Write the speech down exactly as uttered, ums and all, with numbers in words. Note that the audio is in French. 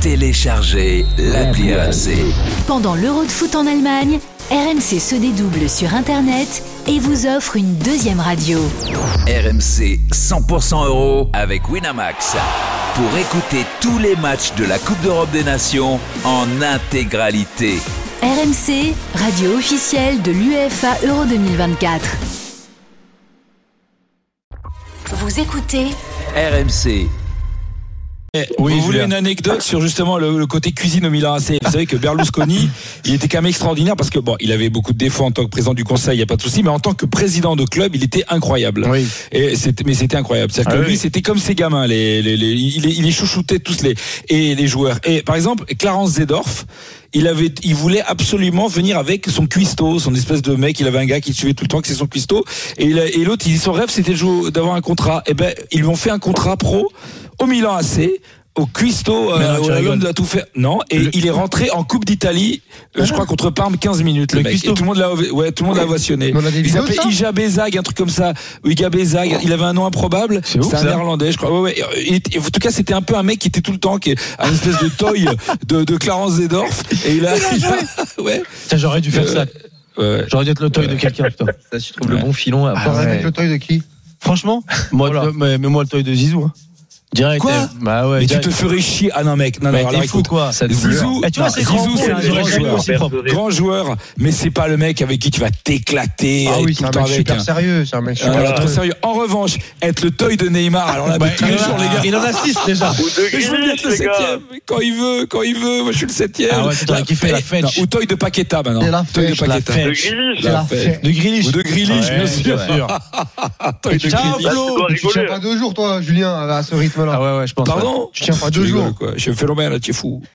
Téléchargez l'appli R M C. Pendant l'Euro de foot en Allemagne, R M C se dédouble sur Internet et vous offre une deuxième radio. R M C cent pour cent euro avec Winamax. Pour écouter tous les matchs de la Coupe d'Europe des Nations en intégralité. R M C, radio officielle de l'UEFA Euro deux mille vingt-quatre. Vous écoutez R M C. Oui, vous voulez une anecdote sur justement le, le côté cuisine au Milan A C? Vous savez que Berlusconi, il était quand même extraordinaire parce que bon, il avait beaucoup de défauts en tant que président du conseil, il y a pas de souci, mais en tant que président de club, il était incroyable. Oui. Et c'était, mais c'était incroyable. C'est-à-dire ah que oui. lui, c'était comme ses gamins, les, les, les, il, il les chouchoutait tous les et les joueurs. Et par exemple, Clarence Seedorf. Il avait, il voulait absolument venir avec son cuistot, son espèce de mec. Il avait un gars qui suivait tout le temps, que c'est son cuistot. Et, il a, et l'autre, il dit son rêve, c'était de jouer, d'avoir un contrat. Et ben, ils lui ont fait un contrat pro au Milan A C. Au cuistot, euh, l'homme a tout fait. Non, et le... il est rentré en Coupe d'Italie, euh, je crois contre Parme, quinze minutes. Le, le mec. Et tout le monde l'a, ouais, tout le monde l'a ovationné. Il s'appelait Ija Bezag, un truc comme ça. Iga Bezag. Il avait un nom improbable. C'est, c'est un néerlandais, je crois. Ouais, ouais. Il, en tout cas, c'était un peu un mec qui était tout le temps, qui est un espèce de toy de, de Clarence Seedorf. Et il a, il a ouais. Tiens, j'aurais dû faire euh, ça. Ouais. J'aurais dû être le toy de quelqu'un, putain. Ça, tu trouves ouais. le bon filon. Après. Ah, ouais. Avec le toy de qui? Franchement, moi, voilà. mais, mais moi, le toy de Zizou. Hein. Direct. Quoi? Bah ouais. Mais direct. tu te ferais chier. Ah non mec, non non. Mais alors, écoute quoi? Ça Zizou, tu vois, c'est Zizou, c'est un grand joueur, grand joueur, mais c'est pas le mec avec qui tu vas t'éclater. Ah oui, c'est un mec super sérieux, c'est un mec super très sérieux. En revanche, être le toy de Neymar, alors là, tous les jours les gars, il en a six déjà. Je veux bien être le septième. Quand il veut, quand il veut, moi je suis le septième. Ah ouais, tu t'aurais kiffé la fête. Ou toy de Paqueta maintenant. Toy de Paqueta. De Grealish. De Grealish, bien sûr. Toy de Grealish. Tu tiens pas deux jours toi, Julien, à ce rythme-là. Ah ouais ouais, je pense. Pardon? Tu tiens pas deux jours. Quoi. Je suis un phénomène, là, tu es fou.